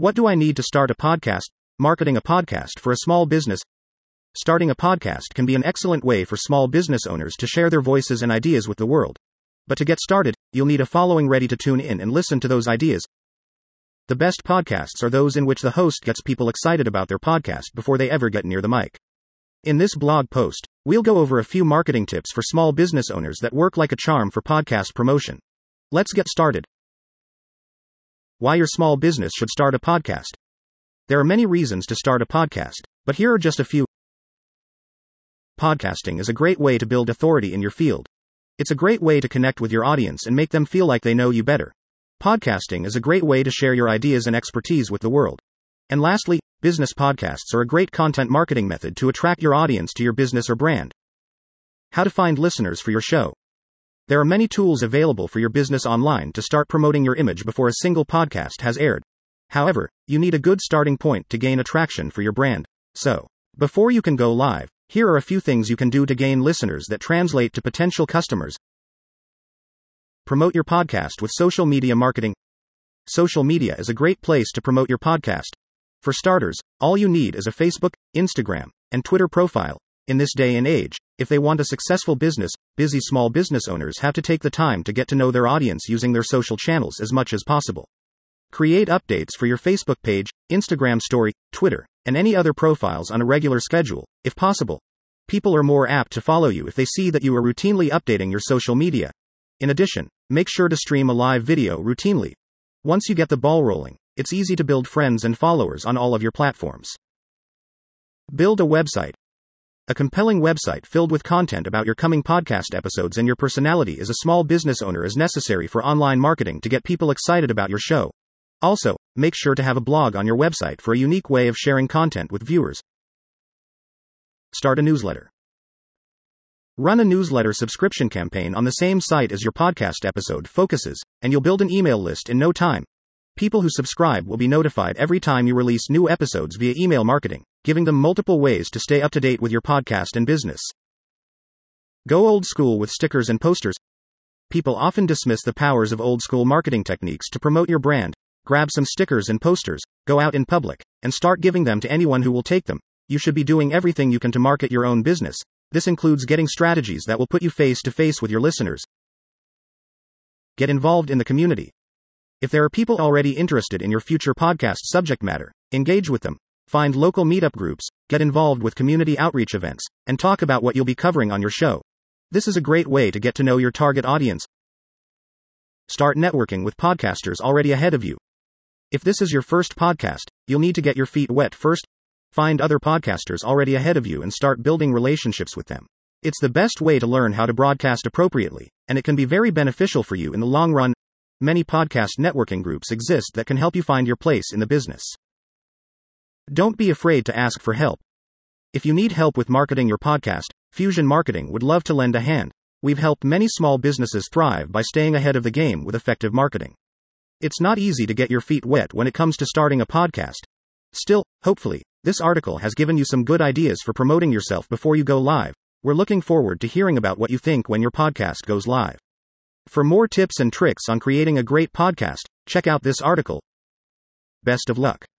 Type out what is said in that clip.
What do I need to start a podcast? Marketing a podcast for a small business. Starting a podcast can be an excellent way for small business owners to share their voices and ideas with the world. But to get started, you'll need a following ready to tune in and listen to those ideas. The best podcasts are those in which the host gets people excited about their podcast before they ever get near the mic. In this blog post, we'll go over a few marketing tips for small business owners that work like a charm for podcast promotion. Let's get started. Why your small business should start a podcast. There are many reasons to start a podcast, but here are just a few. Podcasting is a great way to build authority in your field. It's a great way to connect with your audience and make them feel like they know you better. Podcasting is a great way to share your ideas and expertise with the world. And lastly, business podcasts are a great content marketing method to attract your audience to your business or brand. How to find listeners for your show. There are many tools available for your business online to start promoting your image before a single podcast has aired. However, you need a good starting point to gain attraction for your brand. So, before you can go live, here are a few things you can do to gain listeners that translate to potential customers. Promote your podcast with social media marketing. Social media is a great place to promote your podcast. For starters, all you need is a Facebook, Instagram, and Twitter profile. In this day and age, if they want a successful business, busy small business owners have to take the time to get to know their audience using their social channels as much as possible. Create updates for your Facebook page, Instagram story, Twitter, and any other profiles on a regular schedule, if possible. People are more apt to follow you if they see that you are routinely updating your social media. In addition, make sure to stream a live video routinely. Once you get the ball rolling, it's easy to build friends and followers on all of your platforms. Build a website. A compelling website filled with content about your coming podcast episodes and your personality as a small business owner is necessary for online marketing to get people excited about your show. Also, make sure to have a blog on your website for a unique way of sharing content with viewers. Start a newsletter. Run a newsletter subscription campaign on the same site as your podcast episode focuses, and you'll build an email list in no time. People who subscribe will be notified every time you release new episodes via email marketing, giving them multiple ways to stay up to date with your podcast and business. Go old school with stickers and posters. People often dismiss the powers of old school marketing techniques to promote your brand. Grab some stickers and posters, go out in public, and start giving them to anyone who will take them. You should be doing everything you can to market your own business. This includes getting strategies that will put you face to face with your listeners. Get involved in the community. If there are people already interested in your future podcast subject matter, engage with them. Find local meetup groups, get involved with community outreach events, and talk about what you'll be covering on your show. This is a great way to get to know your target audience. Start networking with podcasters already ahead of you. If this is your first podcast, you'll need to get your feet wet first. Find other podcasters already ahead of you and start building relationships with them. It's the best way to learn how to broadcast appropriately, and it can be very beneficial for you in the long run. Many podcast networking groups exist that can help you find your place in the business. Don't be afraid to ask for help. If you need help with marketing your podcast, Fusion Marketing would love to lend a hand. We've helped many small businesses thrive by staying ahead of the game with effective marketing. It's not easy to get your feet wet when it comes to starting a podcast. Still, hopefully, this article has given you some good ideas for promoting yourself before you go live. We're looking forward to hearing about what you think when your podcast goes live. For more tips and tricks on creating a great podcast, check out this article. Best of luck.